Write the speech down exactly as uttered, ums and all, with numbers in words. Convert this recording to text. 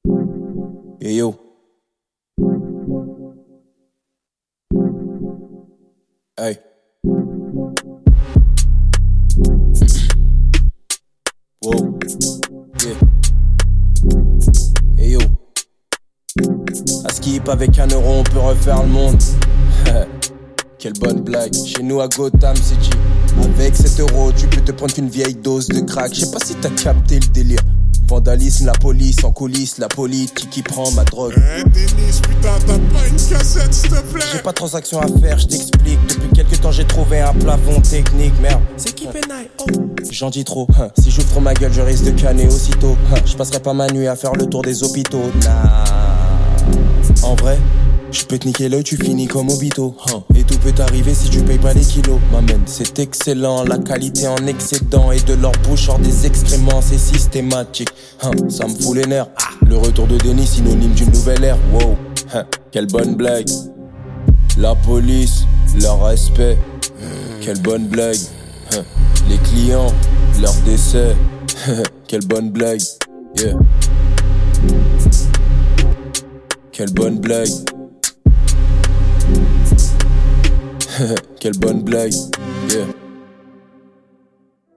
Hey yo. Hey. Wow. Yeah. Hey yo. À skip avec un euro on peut refaire le monde. Quelle bonne blague. Chez nous à Gotham City, avec sept euros tu peux te prendre qu'une vieille dose de crack. Je sais pas si t'as capté le délire. Vandalisme, la police, en coulisses, la politique qui prend ma drogue. Eh hey, Denis, putain, t'as pas une cassette, s'il te plaît? J'ai pas de transaction à faire, je t'explique. Depuis quelques temps, j'ai trouvé un plafond technique. Merde, c'est qui Penay? Oh, j'en dis trop. Hein. Si j'ouvre trop ma gueule, je risque de canner aussitôt. Hein. Je passerai pas ma nuit à faire le tour des hôpitaux. Nah. En vrai, je peux te niquer l'œil, tu finis comme Obito. Hein. Et tout peut arriver si tu payes pas les kilos. M'amène, c'est excellent, la qualité en excédent. Et de leur bouche hors des excréments, c'est systématique. Hein. Ça me fout les nerfs. Ah. Le retour de Denis, synonyme d'une nouvelle ère. Wow, hein. Quelle bonne blague. La police, leur respect. Mmh. Quelle bonne blague. Hein. Les clients, leur décès. Quelle bonne blague. Yeah. Quelle bonne blague. Quelle bonne blague, yeah.